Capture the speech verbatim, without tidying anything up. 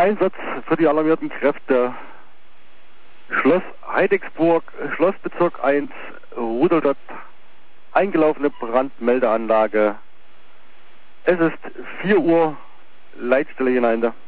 Einsatz für die alarmierten Kräfte. Schloss Heidigsburg, Schlossbezirk eins, Rudolstadt, eingelaufene Brandmeldeanlage. Es ist vier Uhr, Leitstelle hinein.